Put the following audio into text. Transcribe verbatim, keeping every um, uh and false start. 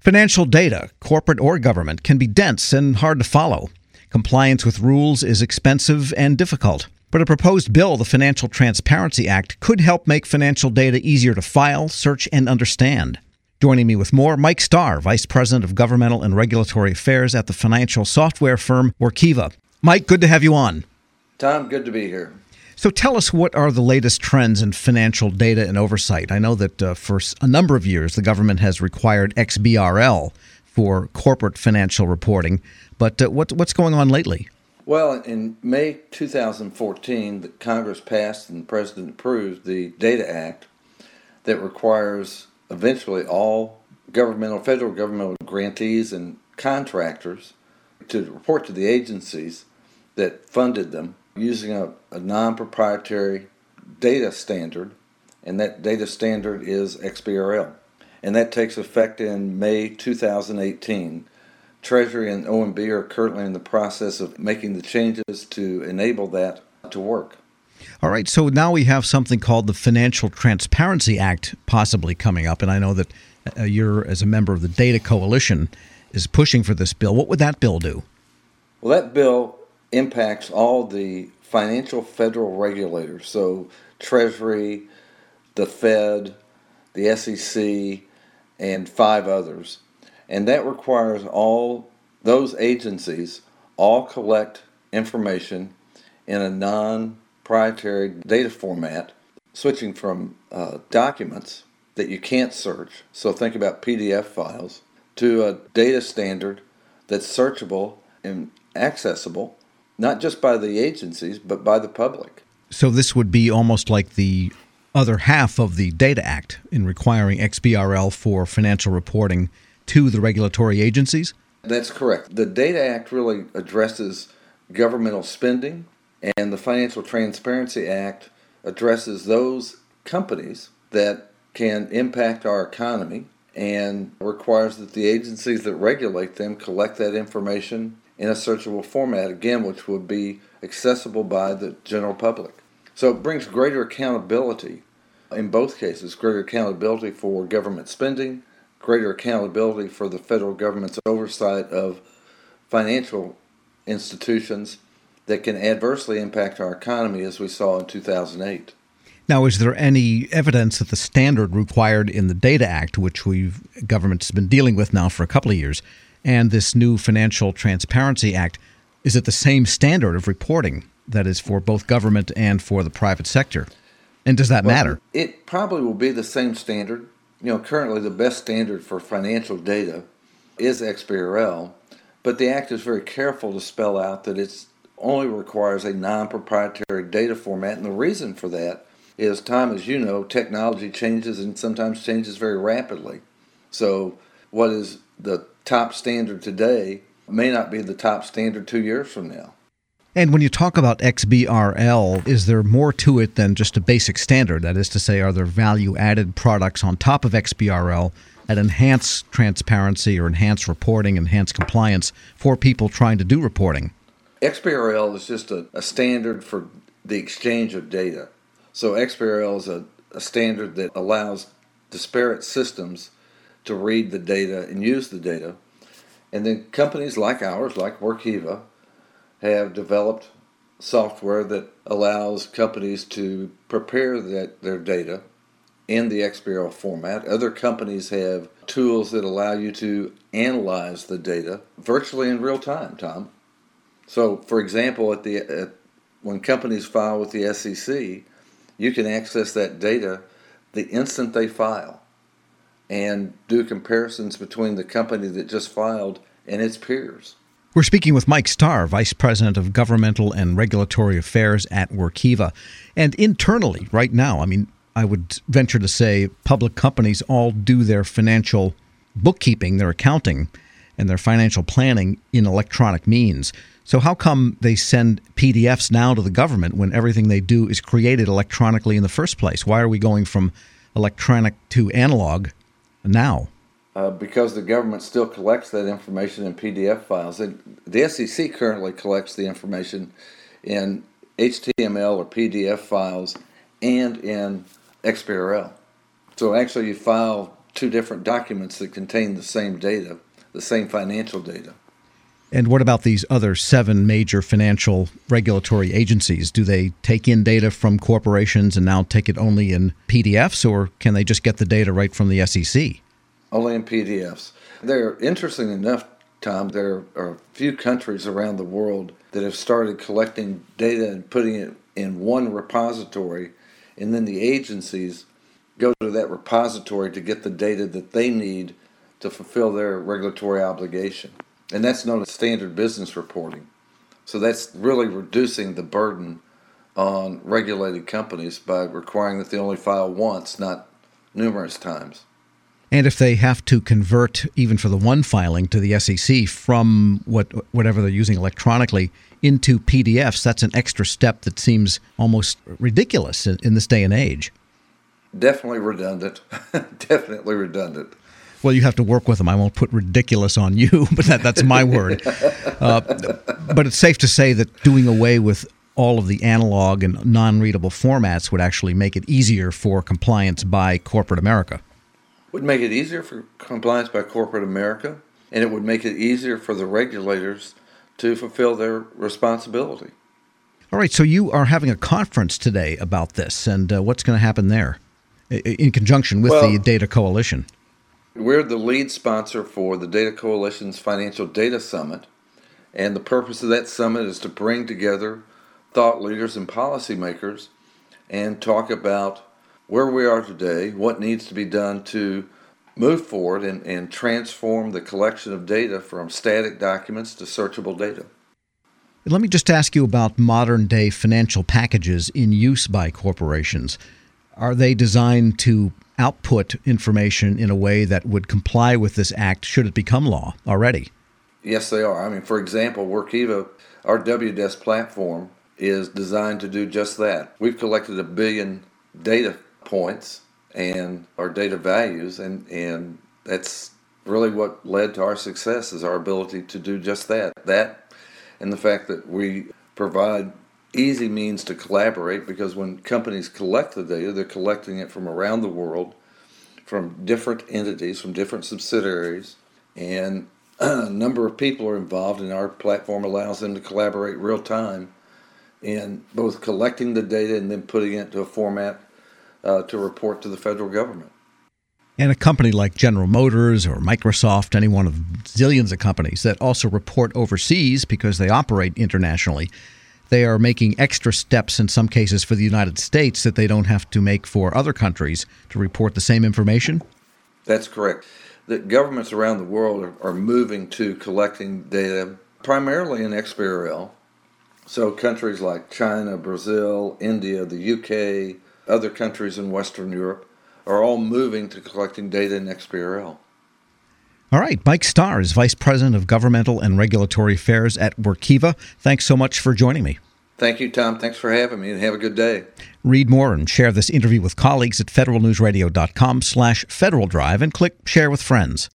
Financial data, corporate or government, can be dense and hard to follow. Compliance with rules is expensive and difficult. But a proposed bill, the Financial Transparency Act, could help make financial data easier to file, search, and understand. Joining me with more, Mike Starr, Vice President of Governmental and Regulatory Affairs at the financial software firm Workiva. Mike, good to have you on. Tom, good to be here. So tell us, what are the latest trends in financial data and oversight? I know that uh, for a number of years, the government has required X B R L for corporate financial reporting. But uh, what, what's going on lately? Well, in May two thousand fourteen, the Congress passed and the President approved the Data Act that requires eventually all governmental, federal governmental grantees and contractors to report to the agencies that funded them using a, a non-proprietary data standard, and that data standard is X B R L. And that takes effect in May two thousand eighteen. Treasury and O M B are currently in the process of making the changes to enable that to work. All right, so now we have something called the Financial Transparency Act possibly coming up, and I know that uh, you're, as a member of the Data Coalition, is pushing for this bill. What would that bill do? Well, that bill impacts all the financial federal regulators, so Treasury, the Fed, the S E C, and five others. And that requires all those agencies all collect information in a non-proprietary data format, switching from uh, documents that you can't search, so think about P D F files, to a data standard that's searchable and accessible, not just by the agencies, but by the public. So this would be almost like the other half of the Data Act in requiring X B R L for financial reporting to the regulatory agencies? That's correct. The Data Act really addresses governmental spending, and the Financial Transparency Act addresses those companies that can impact our economy and requires that the agencies that regulate them collect that information in a searchable format, again, which would be accessible by the general public. So it brings greater accountability in both cases, greater accountability for government spending, greater accountability for the federal government's oversight of financial institutions that can adversely impact our economy, as we saw in two thousand eight. Now, is there any evidence that the standard required in the Data Act, which we've government's been dealing with now for a couple of years, and this new Financial Transparency Act, is it the same standard of reporting that is for both government and for the private sector? And does that well, matter? It probably will be the same standard. You know, currently the best standard for financial data is X B R L, but the Act is very careful to spell out that it only requires a non-proprietary data format, and the reason for that is, Tom, as you know, technology changes and sometimes changes very rapidly. So what is the top standard today may not be the top standard two years from now. And when you talk about X B R L, is there more to it than just a basic standard? That is to say, are there value-added products on top of X B R L that enhance transparency or enhance reporting, enhance compliance for people trying to do reporting? X B R L is just a, a standard for the exchange of data. So X B R L is a, a standard that allows disparate systems to read the data and use the data. And then companies like ours, like Workiva, have developed software that allows companies to prepare that, their data in the X B R L format. Other companies have tools that allow you to analyze the data virtually in real time, Tom. So, for example, at the at, when companies file with the S E C, you can access that data the instant they file and do comparisons between the company that just filed and its peers. We're speaking with Mike Starr, Vice President of Governmental and Regulatory Affairs at Workiva. And internally, right now, I mean, I would venture to say public companies all do their financial bookkeeping, their accounting, and their financial planning in electronic means. So how come they send P D Fs now to the government when everything they do is created electronically in the first place? Why are we going from electronic to analog now? Uh, because the government still collects that information in P D F files. And the S E C currently collects the information in H T M L or P D F files and in X B R L. So actually you file two different documents that contain the same data, the same financial data. And what about these other seven major financial regulatory agencies? Do they take in data from corporations and now take it only in P D Fs, or can they just get the data right from the S E C? Only in P D Fs. They're interesting enough, Tom, there are a few countries around the world that have started collecting data and putting it in one repository, and then the agencies go to that repository to get the data that they need to fulfill their regulatory obligation. And that's known as standard business reporting. So that's really reducing the burden on regulated companies by requiring that they only file once, not numerous times. And if they have to convert, even for the one filing, to the S E C from what whatever they're using electronically into P D Fs, that's an extra step that seems almost ridiculous in, in this day and age. Definitely redundant. Definitely redundant. Well, you have to work with them. I won't put ridiculous on you, but that, that's my word. Uh, but it's safe to say that doing away with all of the analog and non-readable formats would actually make it easier for compliance by corporate America. Would make it easier for compliance by corporate America, and it would make it easier for the regulators to fulfill their responsibility. All right, so you are having a conference today about this, and uh, what's going to happen there in conjunction with well, the Data Coalition? We're the lead sponsor for the Data Coalition's Financial Data Summit, and the purpose of that summit is to bring together thought leaders and policymakers and talk about where we are today, what needs to be done to move forward and, and transform the collection of data from static documents to searchable data. Let me just ask you about modern-day financial packages in use by corporations. Are they designed to output information in a way that would comply with this act should it become law already? Yes, they are. I mean, for example, Workiva, our Wdesk platform, is designed to do just that. We've collected a billion data points and our data values, and, and that's really what led to our success, is our ability to do just that. That and the fact that we provide easy means to collaborate, because when companies collect the data, they're collecting it from around the world, from different entities, from different subsidiaries, and a number of people are involved, and our platform allows them to collaborate real time in both collecting the data and then putting it into a format uh, to report to the federal government. And a company like General Motors or Microsoft, any one of zillions of companies that also report overseas because they operate internationally, they are making extra steps in some cases for the United States that they don't have to make for other countries to report the same information? That's correct. The governments around the world are, are moving to collecting data primarily in X B R L. So countries like China, Brazil, India, the U K, other countries in Western Europe are all moving to collecting data in X B R L. All right. Mike Starr is Vice President of Governmental and Regulatory Affairs at Workiva. Thanks so much for joining me. Thank you, Tom. Thanks for having me, and have a good day. Read more and share this interview with colleagues at federal news radio dot com slash Federal Drive and click Share with Friends.